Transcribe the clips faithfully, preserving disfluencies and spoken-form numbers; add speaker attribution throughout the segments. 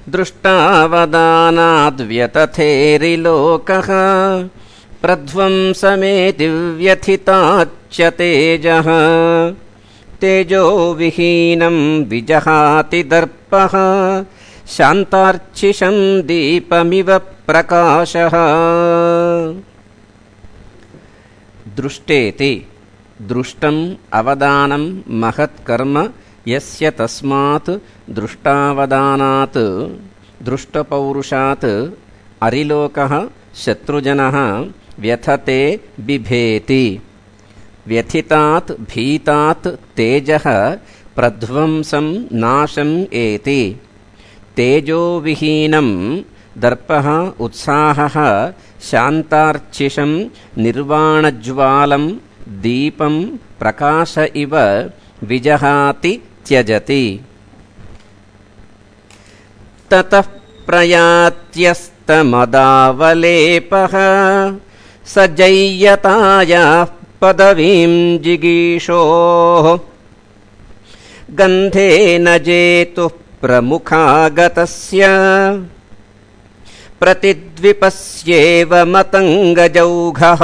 Speaker 1: दृष्टावदानाद्व्यतथेरिलोकः प्रध्वंसमेति व्यथिताच्च तेजः तेजो विहीनं विजहाति दर्पः शान्तार्चिषं दीपमिव प्रकाशः। दृष्टेति दृष्टम् अवदानं महत्कर्म यस्य तस्मात् दृष्टावदानात् दृष्टपौरुषात् अरिलोकः शत्रुजनः व्यथते बिभेति। व्यथितात् भीतात् तेजः प्रध्वंसं नाशम् एति। तेजोविहीनं दर्पः उत्साहः शान्तार्चिषं निर्वाणज्वालं दीपं प्रकाश इव विजहाति त्यजति। ततः प्रयात्यस्तमदावलेपः स जय्यतायाः पदवीं जिगीषोः गन्धेन जेतुः प्रमुखागतस्य प्रतिद्विपस्येव मतङ्गजौघः।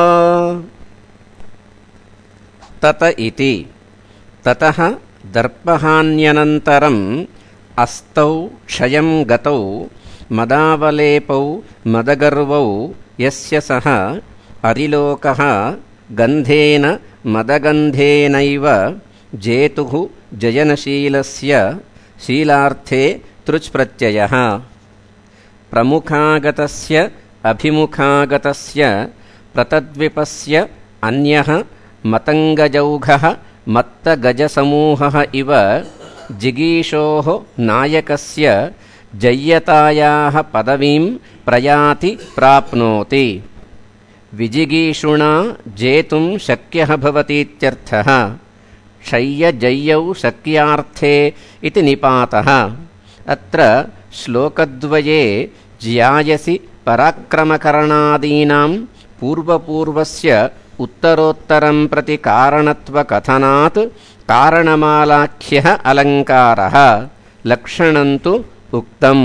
Speaker 1: तत इति ततः दर्पहान्यनन्तरम् अस्तौ क्षयं गतौ मदावलेपौ मदगर्वौ यस्य सः अरिलोकः गन्धेन मदगन्धेनैव जेतुः जयनशीलस्य शीलार्थे तृच्प्रत्ययः। प्रमुखागतस्य अभिमुखागतस्य प्रतद्विपस्य अन्यः मतङ्गजौघः मत्तगजसमूहः इव जिगीषोः नायकस्य जय्यतायाः पदवीं प्रयाति प्राप्नोति। विजिगीषुणा जेतुं शक्यः भवतीत्यर्थः। क्षय्यजय्यौ शक्यार्थे इति निपातः। अत्र श्लोकद्वये ज्यायसि पराक्रमकरणादीनां पूर्वपूर्वस्य उत्तरोत्तरं प्रति कारणत्वकथनात् कारणमालाख्यः अलङ्कारः। लक्षणं तु उक्तम्।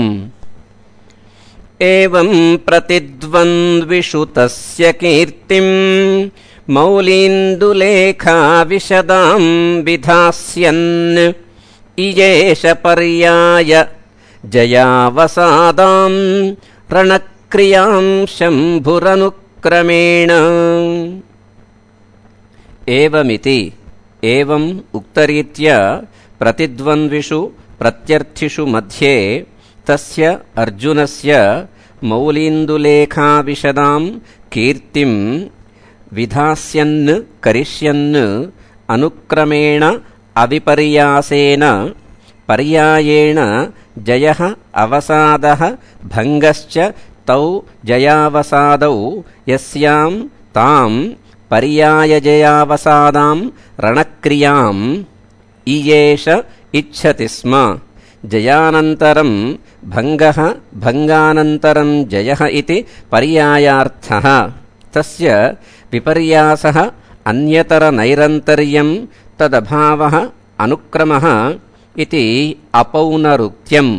Speaker 1: एवं प्रतिद्वन्द्विषु तस्य कीर्तिं मौलीन्दुलेखा विशदां विधास्यन् इयेष पर्याय जयावसादां रणक्रियां शम्भुरनुक्रमेण। एवमिति एवम् उक्तरीत्या प्रतिद्वन्द्विषु प्रत्यर्थिषु मध्ये तस्य अर्जुनस्य मौलीन्दुलेखाविशदां कीर्तिं विधास्यन् करिष्यन् अनुक्रमेण अविपर्यासेन पर्यायेण जयः अवसादः भङ्गश्च तौ जयावसादौ यस्यां तां पर्यायजयावसादां रणक्रियाम् इयेष इच्छति स्म। जयानन्तरं भङ्गः भङ्गानन्तरं जयः इति पर्यायार्थः। तस्य विपर्यासः अन्यतरनैरन्तर्यं तदभावः अनुक्रमः इति अपौनरुक्त्यम्।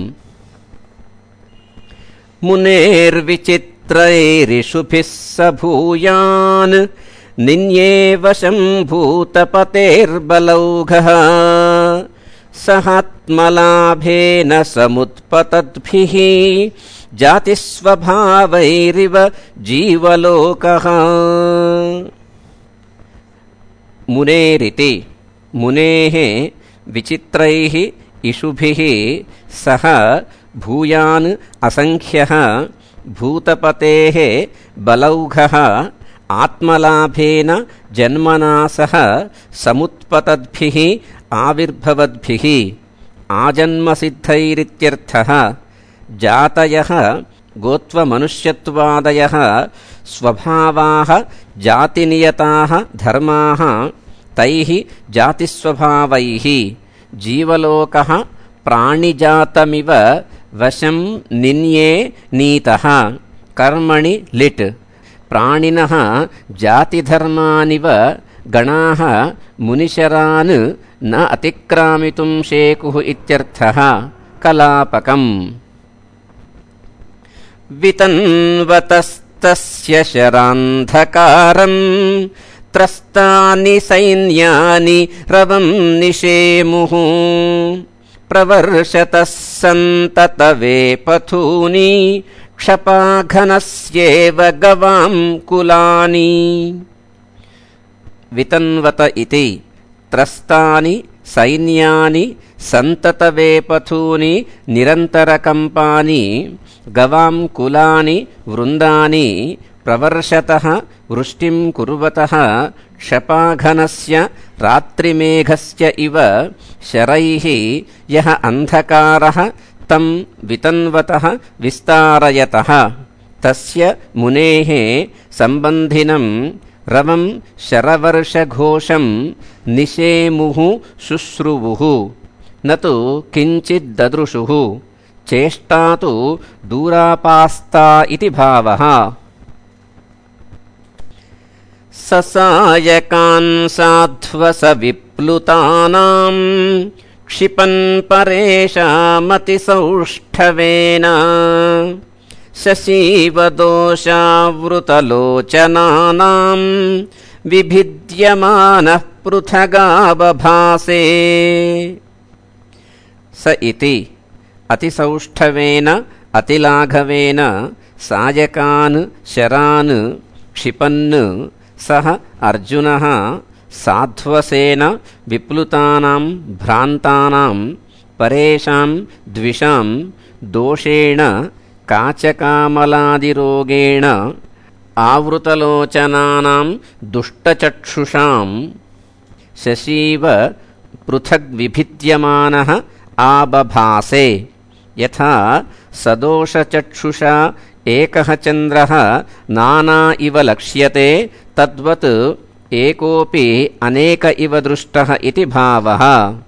Speaker 1: मुनेर्विचित्रैरिषुभिः स भूयान् निन्येव शम्भूतपतेर्बलौघः सहात्मलाभेन समुत्पतद्भिः जातिस्वभावैरिव जीवलोकः। मुनेरिति मुनेः विचित्रैः इषुभिः सह भूयान् असंख्यः भूतपतेः बलौघः आत्मलाभेन जन्मना सह समुत्पतद्भिः आविर्भवद्भिः आजन्मसिद्धैरित्यर्थः। जातयः गोत्वमनुष्यत्वादयः स्वभावाः जातिनियताः धर्माः तैः जातिस्वभावैः जीवलोकः प्राणिजातमिव वशं निन्ये नीतः। कर्मणि लिट् प्राणिनः जातिधर्मानिव गणाः मुनिशरान् न अतिक्रामितुं शेकुः इत्यर्थः। कलापकम् वितन्वतस्तस्य शरान्धकारम् त्रस्तानि सैन्यानि रवं निशेमुः प्रवर्षतः सन्ततवेपथूनि क्षपाघनस्येव गवां कुलानि। वितन्वत इति त्रस्तानि सैन्यानि सन्ततवेपथूनि निरन्तरकम्पानि गवां कुलानि वृन्दानि प्रवर्षतः वृष्टिं कुर्वतः क्षपाघनस्य रात्रिमेघस्य इव शरैः यः अन्धकारः तं वितन्वतः विस्तारयतः तस्य मुनेः सम्बन्धिनं रवं शरवर्षघोषं निशेमुः शुश्रुवुः न तु किञ्चिद्ददृशुः चेष्टा तु दूरापास्ता इति भावः। ससायकान् साध्वस विप्लुतानां क्षिपन् परेषामतिसौष्ठवेन शशीवदोषावृतलोचनानां विभिद्यमानः पृथगावभासे। स इति अतिसौष्ठवेन अतिलाघवेन सायकान् शरान् क्षिपन् सः अर्जुनः साध्वसेन विप्लुतानां भ्रान्तानां परेषां द्विषां दोषेण काचकामलादिरोगेण आवृतलोचनानां दुष्टचक्षुषां शशीव पृथग्विभिद्यमानः आबभासे। यथा सदोषचक्षुषा एकः चन्द्रः नाना इव लक्ष्यते तद्वत् एकोऽपि अनेक इव दृष्टः इति भावः।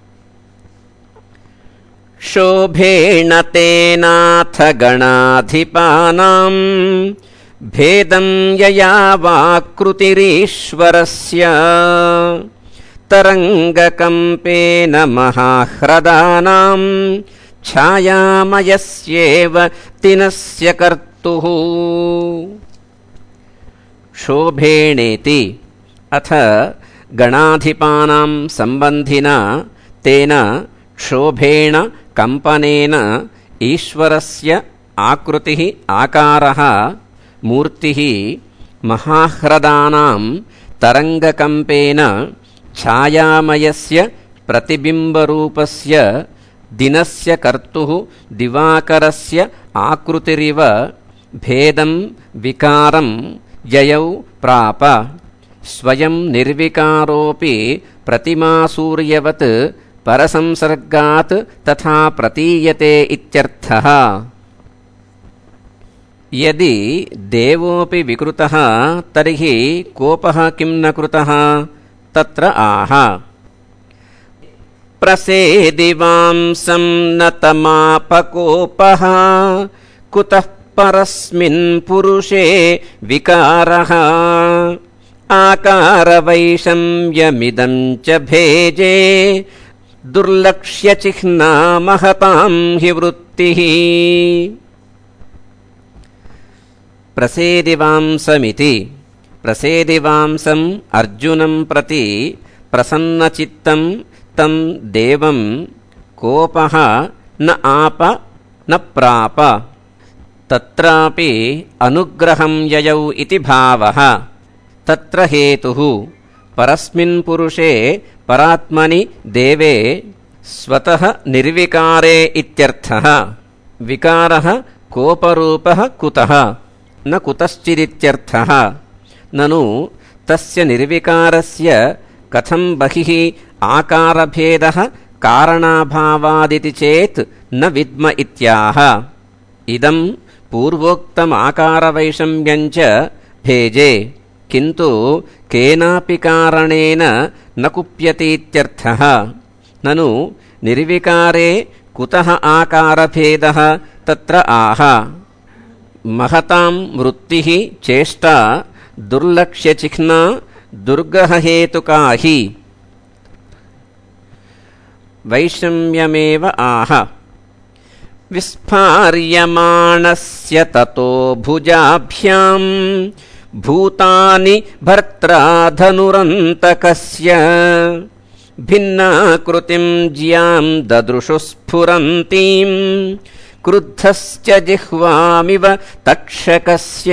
Speaker 1: शोभेण तेनाथ गणाधिपानां भेदं यया वाकृतिरीश्वरस्य तरङ्गकम्पेन महाह्रदानां छायामयस्येव तिनस्य कर्तुः। शोभेणेति अथ गणाधिपानां सम्बन्धिना तेन क्षोभेण कम्पनेन ईश्वरस्य आकृतिः आकारः मूर्तिः महाह्रदानां तरङ्गकम्पेन छायामयस्य प्रतिबिम्बरूपस्य दिनस्य कर्तुः दिवाकरस्य आकृतिरिव भेदं विकारं ययौ प्राप। स्वयं निर्विकारोऽपि प्रतिमासूर्यवत् परसंसर्गात् तथा प्रतीयते इत्यर्थः। यदि देवोऽपि विकृतः तर्हि कोपः किं न कृतः तत्र आह। प्रसेदिवांसं न तमापकोपः कुतः परस्मिन् पुरुषे विकारः आकारवैषम्यमिदं च भेजे दुर्लक्ष्यचिह्ना महतां हि वृत्तिः। प्रसेदिवांसमिति प्रसेदिवांसम् अर्जुनं प्रति प्रसन्नचित्तं तं देवं कोपः न आप न प्राप तत्रापि अनुग्रहं ययौ इति भावः। तत्र हेतुः परस्मिन् पुरुषे परात्मनि देवे स्वतः निर्विकारे इत्यर्थः। विकारः कोपरूपः कुतः न कुतश्चिदित्यर्थः। ननु तस्य निर्विकारस्य कथं बहिः आकारभेदः कारणाभावादिति चेत् न विद्म इत्याह। इदं पूर्वोक्तमाकारवैषम्यञ्च भेजे किन्तु केनापि कारणेन न कुप्यतीत्यर्थः। ननु निर्विकारे कुतः आकारभेदः तत्र आह। महतां वृत्तिः चेष्टा दुर्लक्ष्यचिह्ना दुर्ग्रहहेतुका हि वैषम्यमेव आह। विस्फार्यमाणस्य ततो भुजाभ्यां भूतानि भर्त्रा धनुरन्तकस्य भिन्नाकृतिं ज्यां ददृशु स्फुरन्तीं क्रुद्धश्च जिह्वामिव तक्षकस्य।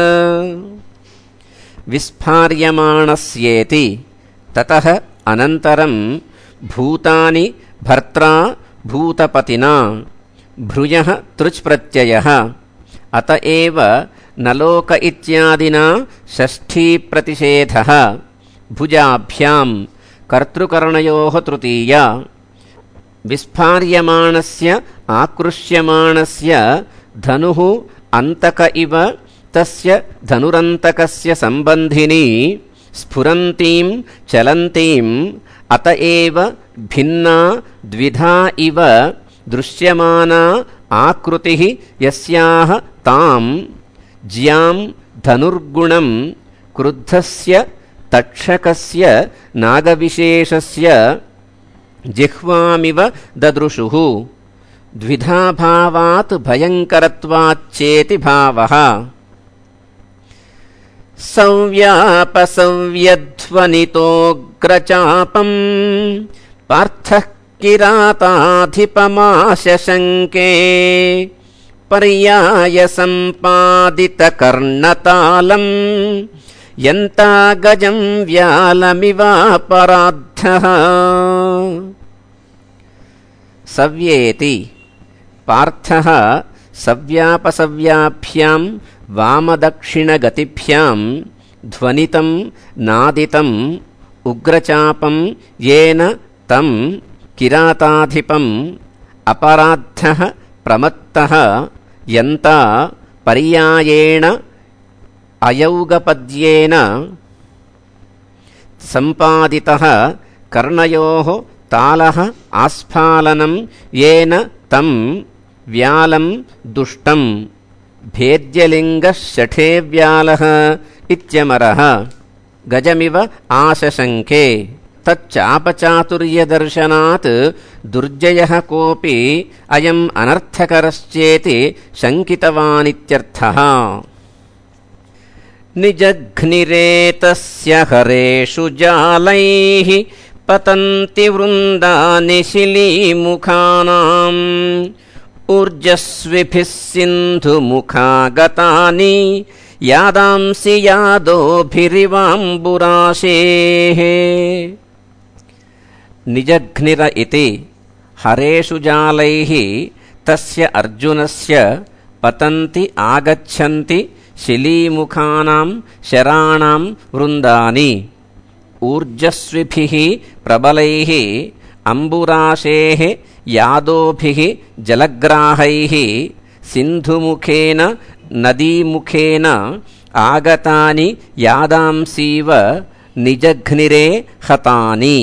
Speaker 1: विस्फार्यमाणस्येति ततः अनन्तरं भूतानि भर्त्रा भूतपतिना भ्रुयः तृच् प्रत्ययः अत एव नलोक इत्यादिना षष्ठी प्रतिषेधः भुजाभ्यां कर्तृकर्णयोः तृतीया। विस्फार्यमाणस्य आकृष्यमाणस्य धनुः अन्तक इव तस्य धनुरन्तकस्य सम्बन्धिनी स्फुरन्तीं चलन्तीं अत एव भिन्ना द्विधा इव दृश्यमाना आकृतिः यस्याः तां ज्यां धनुर्गुणं क्रुद्धस्य तक्षकस्य नागविशेषस्य जिह्वामिव ददृशुः द्विधाभावात् भयङ्करत्वाच्चेति भावः। सव्यापसव्यध्वनितोऽग्रचापं पार्थः किराताधिपमाशशङ्के पर्यायसम्पादितकर्णतालं यन्तागजं व्यालमिवापराद्धः। सव्येति पार्थः सव्यापसव्याभ्यां वामदक्षिणगतिभ्यां ध्वनितं नादितं उग्रचापं येन तं किराताधिपम् अपराद्धः प्रमत्तः यन्ता पर्यायेण अयौगपद्येन सम्पादितः कर्णयोः तालः आस्फालनं येन तं व्यालं दुष्टं भेद्यलिङ्गः शठे व्यालः इत्यमरः गजमिव आशशङ्के। तच्चापचातुर्यदर्शनात् दुर्जयः कोऽपि अयम् अनर्थकरश्चेति शङ्कितवानित्यर्थः। निजघ्निरेतस्य हरेषु जालैः पतन्ति वृन्दानि शिलीमुखानाम् ऊर्जस्विभिः सिन्धुमुखागतानि यादांसि यादोभिरिवाम्बुराशेः। निजघ्निर इति हरेषु जालैः तस्य अर्जुनस्य पतन्ति आगच्छन्ति शिलीमुखानां शराणां वृन्दानि ऊर्जस्विभिः प्रबलैः अम्बुराशेः यादोभिः जलग्राहैः सिन्धुमुखेन नदीमुखेन आगतानि यादांसीव निजघ्निरे हतानि।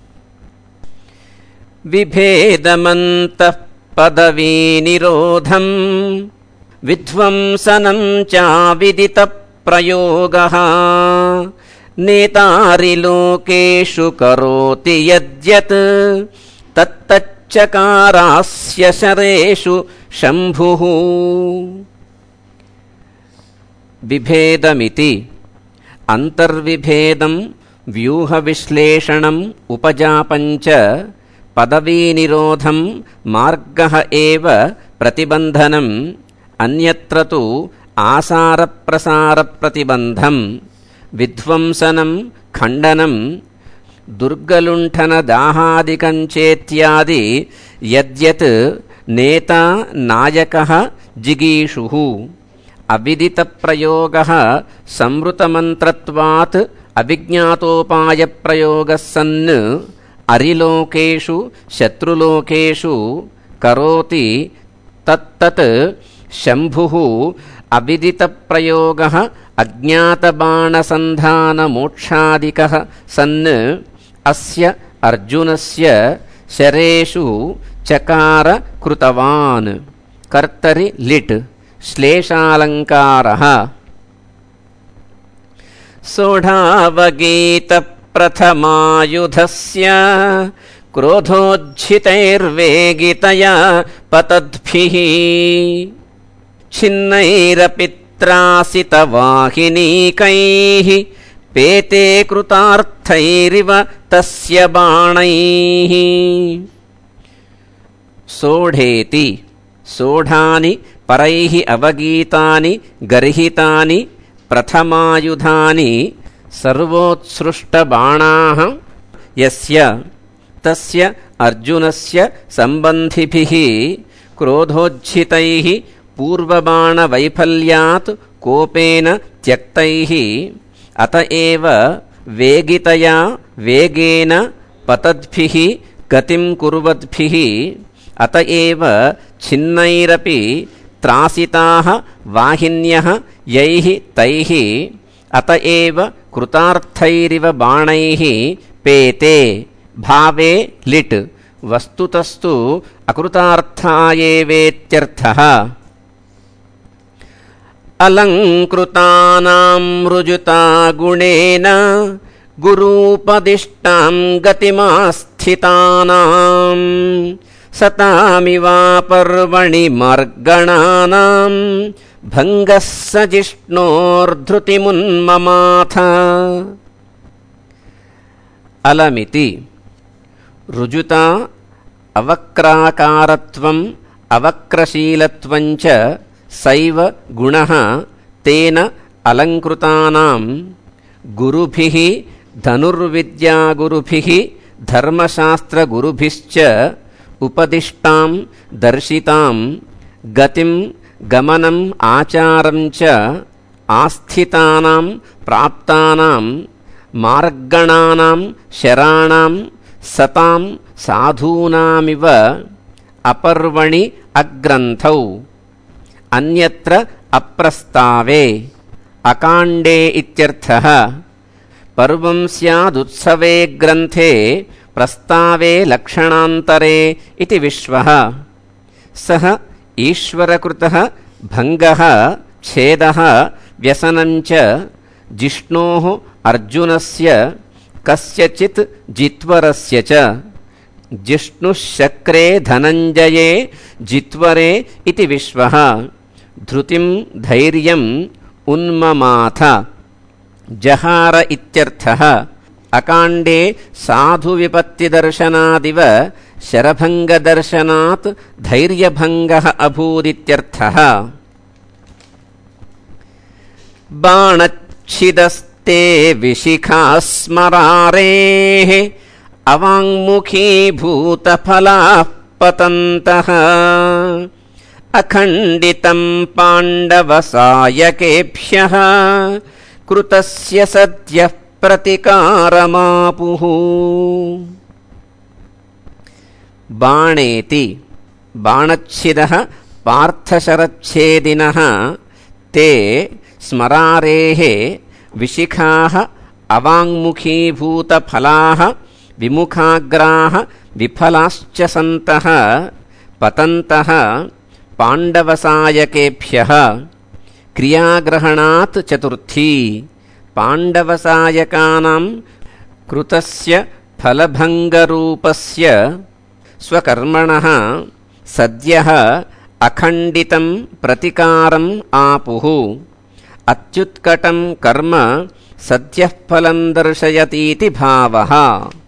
Speaker 1: विभेदमन्तः पदवीनिरोधं विध्वंसनं चाविदितप्रयोगः नेतारिलोकेषु करोति यद्यत् तत्तच्चकारास्य शरेषु शम्भुः। विभेदमिति अन्तर्विभेदं व्यूहविश्लेषणम् उपजापञ्च पदवीनिरोधं मार्गः एव प्रतिबन्धनम् अन्यत्र तु आसारप्रसारप्रतिबन्धं विध्वंसनं खण्डनं दुर्गलुण्ठनदाहादिकञ्चेत्यादि यद्यत् नेता नायकः जिगीषुः। अविदितप्रयोगः संवृतमन्त्रत्वात् अविज्ञातोपायप्रयोगः सन् अरिलोकेषु शत्रुलोकेषु करोति तत्तत् शम्भुः। अविदितप्रयोगः अज्ञातबाणसन्धानमोक्षादिकः सन् अस्य अर्जुनस्य शरेषु चकार कृतवान्। कर्तरि लिट् श्लेषालङ्कारः। सोढावगीतप्रथमायुधस्य क्रोधोज्झितैर्वेगितया पतद्भिः छिन्नैरपि त्रासितवाहिनीकैः पेते कृतार्थैरिव तस्य बाणैः। सोढेति सोढानि परैः अवगीतानि गर्हितानि प्रथमायुधानि सर्वोत्सृष्टबाणाः यस्य तस्य अर्जुनस्य सम्बन्धिभिः क्रोधोज्झितैः पूर्वबाणवैफल्यात् कोपेन त्यक्तैः अत एव वेगितया वेगेन पतद्भिः गतिं कुर्वद्भिः अत एव छिन्नैरपि त्रासिताः वाहिन्यः यैः तैः अत एव कृतार्थैरिव बाणैः पेते भावे लिट् वस्तुतस्तु अकृतार्था एवेत्यर्थः। अलङ्कृतानां ऋजुता गुणेन गुरूपदिष्टां गतिमास्थितानां सतामिवापर्वणि मार्गणानां भङ्गः स जिष्णोर्धृतिमुन्ममाथ। अलमिति ऋजुता अवक्राकारत्वम् अवक्रशीलत्वञ्च सैव गुणः तेन अलङ्कृतानां गुरुभिः धनुर्विद्यागुरुभिः धर्मशास्त्रगुरुभिश्च उपदिष्टां दर्शितां गतिं गमनम् आचारं च आस्थितानां प्राप्तानां मार्गणानां शराणां सतां साधूनामिव अपर्वणि अग्रन्थौ अन्यत्र अप्रस्तावे अकाण्डे इत्यर्थः। पर्वं स्यादुत्सवे ग्रन्थे प्रस्तावे लक्षणान्तरे इति विश्वः। सः ईश्वरकृतः भङ्गः छेदः व्यसनञ्च जिष्णोः अर्जुनस्य कस्यचित् जित्वरस्य च जिष्णुः शक्रे धनञ्जये जित्वरे इति विश्वः। धृतिं धैर्यम् उन्ममाथ जहार इत्यर्थः। अकाण्डे साधुविपत्तिदर्शनादिव शरभङ्गदर्शनात् धैर्यभङ्गः अभूदित्यर्थः। बाणच्छिदस्ते विशिखाः स्मरारेः अवाङ्मुखीभूतफलाः पतन्तः अखण्डितं पाण्डवसायकेभ्यः कृतस्य सद्यः प्रतिकारमापुः। बाणेति बाणच्छिदः पार्थशरच्छेदिनः ते स्मरारेः विशिखाः अवाङ्मुखीभूतफलाः विमुखाग्राः विफलाश्च सन्तः पतन्तः पाण्डवसायकेभ्यः। क्रियाग्रहणात् चतुर्थी पाण्डवसायकानां कृतस्य फलभङ्गरूपस्य स्वकर्मणः सद्यः अखण्डितं प्रतिकारम् आपुः। अत्युत्कटं कर्म सद्यः फलं दर्शयतीति भावः।